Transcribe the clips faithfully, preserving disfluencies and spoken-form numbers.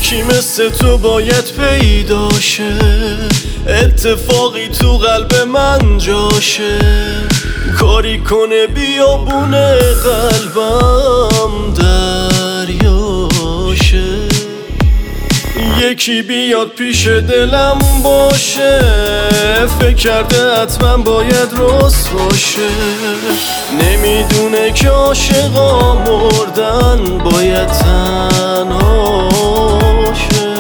یکی مثل تو باید پیدا شه، اتفاقی تو قلب من جاشه، کاری کنه بیابونه قلبم دریاشه. یکی بیاد پیش دلم باشه، فکر کرده حتما باید راست باشه، نمیدونه که عاشقا مردن باید تنها شه.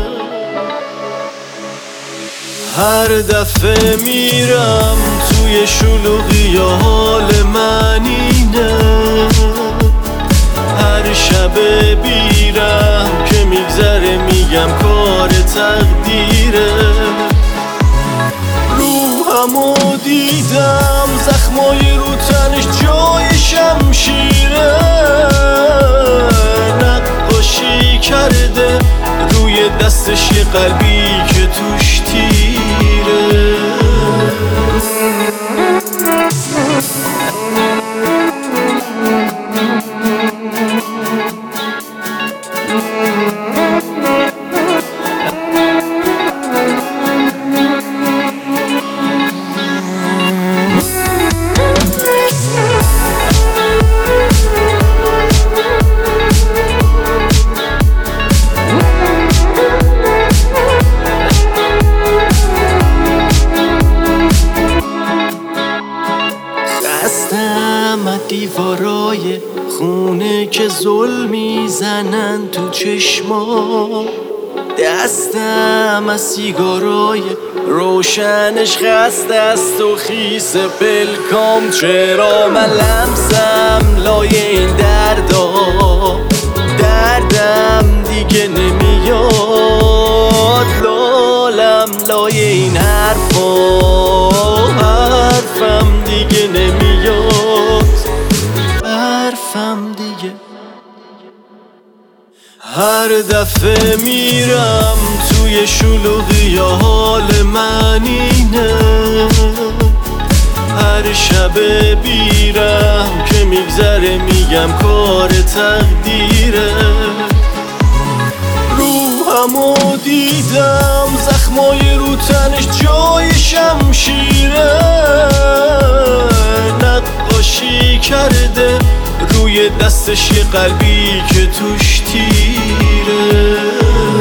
هر دفعه میرم توی شلوغی حال من اینه، هر شب بیرم که میگذره میگم کار تقدیره. روحمو دیدم زخمای رو تنش جای شمشیره، نقاشی کرده روی دستش یه قلبی که توش تیره. دستم دیوارای خونه که ظلم میزنن تو چشما، دستم از سیگارای روشنش خسته است و خیس پلکام. چرا من لمسم لای این دردا، دردم دیگه نمیاد، لالم لای این حرفا، حرفم دیگه نمیاد، حرفم دیگه. هر دفعه میرم توی شلوغی حال من اینه، هر شب بیرم که میگذره میگم کار تقدیره. روحمو دیدم زخمای رو تنش جای شمشیره، نقاشی کرده روی دستش یه قلبی که توش تیره.